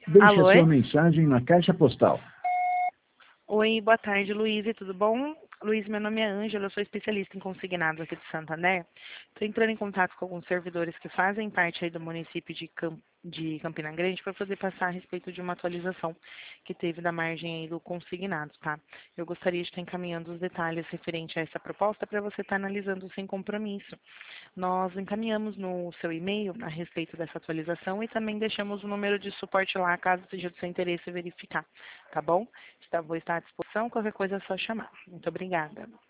Deixe a Alô? sua mensagem na caixa postal. Oi, boa tarde, Luiz, tudo bom? Luiz, meu nome é Ângela, eu sou especialista em consignados aqui de Santander. Estou entrando em contato com alguns servidores que fazem parte aí do município de Campina Grande para poder passar a respeito de uma atualização que teve da margem aí do consignado, tá? Eu gostaria de estar encaminhando os detalhes referente a essa proposta para você estar analisando sem compromisso. Nós encaminhamos no seu e-mail a respeito dessa atualização e também deixamos o número de suporte lá, caso seja do seu interesse verificar, tá bom? Vou estar à disposição, qualquer coisa é só chamar. Muito obrigada.